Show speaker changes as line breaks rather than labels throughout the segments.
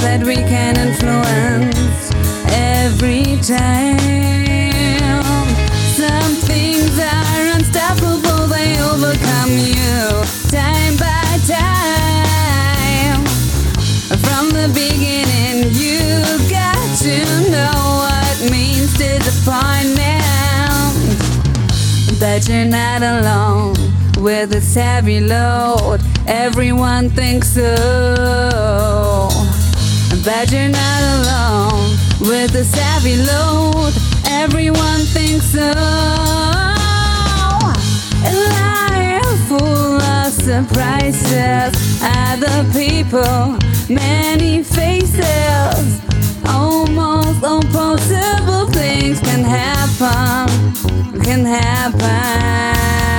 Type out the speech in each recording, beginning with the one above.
that we can influence every time. Some things are unstoppable, they overcome you time by time. From the beginning, you got to know what means disappointment. That you're not alone with this heavy load, everyone thinks so. That you're not alone with this heavy load, everyone thinks so. A life full of surprises, other people, many faces. Almost impossible things can happen, can happen.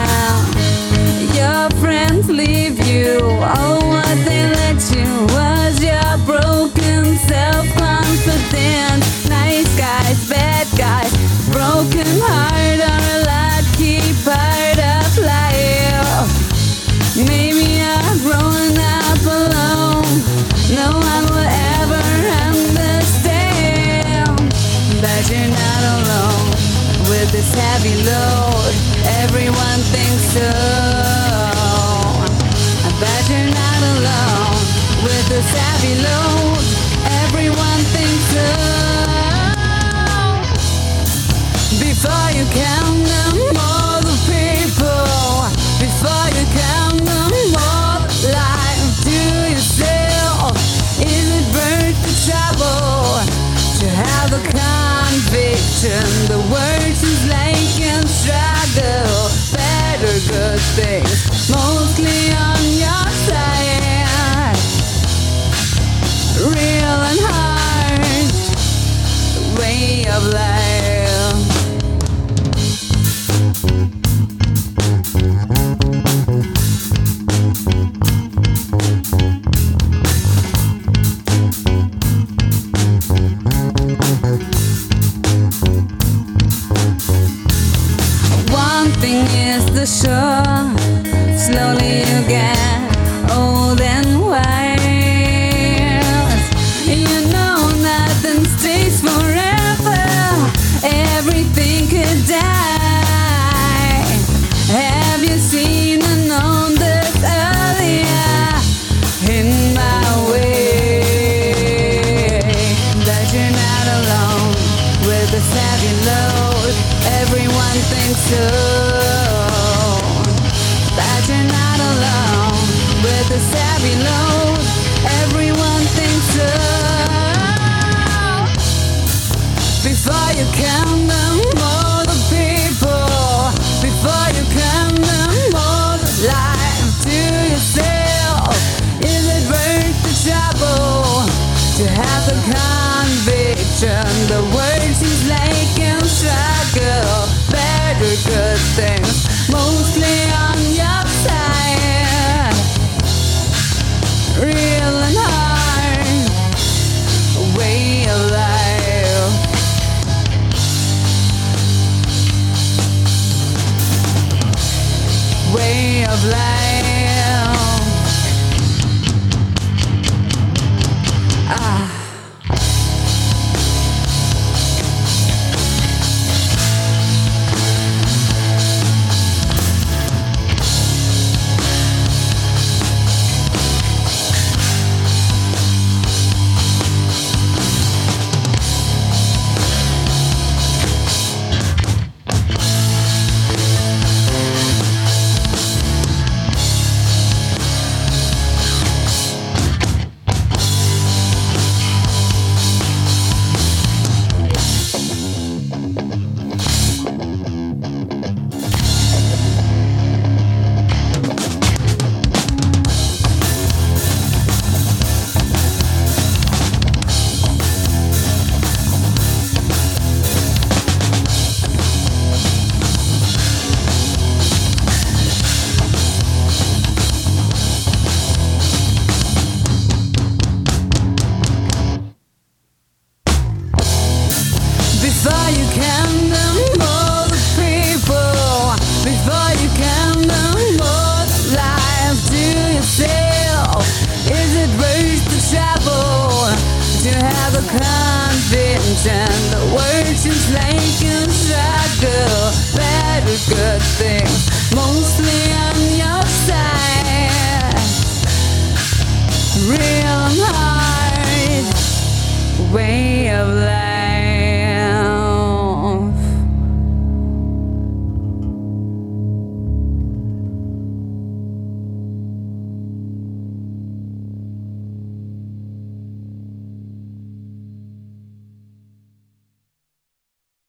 Your friends leave you, all what they let you was your broken self-confidence. Nice guys, bad guys, broken heart are a lucky part of life. Maybe you're growing up alone, no one will ever understand that you're not alone with this heavy load, everyone thinks so. That you're not alone with this heavy load, everyone thinks so. Before you count them all the people, before you count them all, life to yourself. Is it worth the trouble to have the conviction? The words is like a struggle, better good things, mostly on your side. Real and hard, way of life. One thing is the sure, slowly you get old and wise. You know nothing stays forever, everything could die. Have you seen and known this earlier in my way? That you're not alone with this heavy load, everyone thinks so. That you're not alone with this heavy load, everyone thinks so. Before you count them all the people, before you count them all the life to yourself. Is it worth the trouble to have the conviction? The words is like a struggle, better good things, mostly on your side. Real and hard, way of life. Way of life. Ah. way of life.